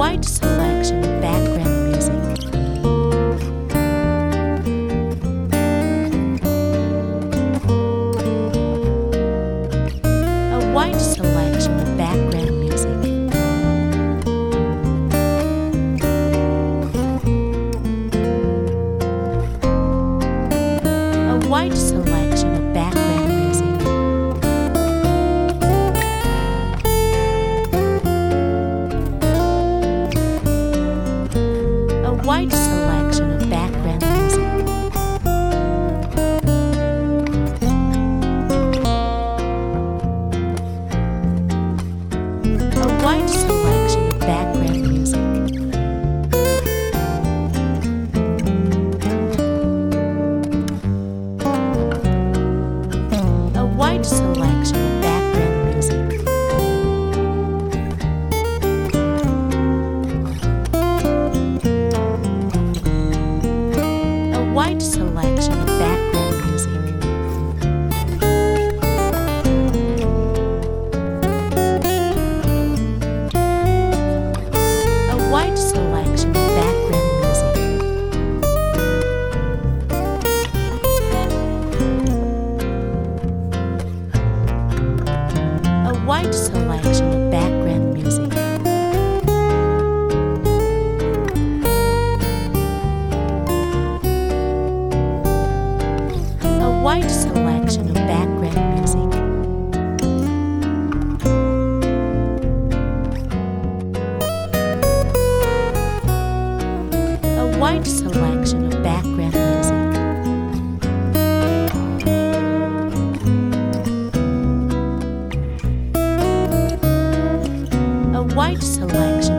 wide selection of background music. A wide selection of background music. A wide selection of background music. A wide selection of background music. A wide selection of background music. A wide selection of background music. A wide selection of background music. A wide selection of background music. A wide selection of background music. A wide selection of background music. A wide selection of background music. A wide selection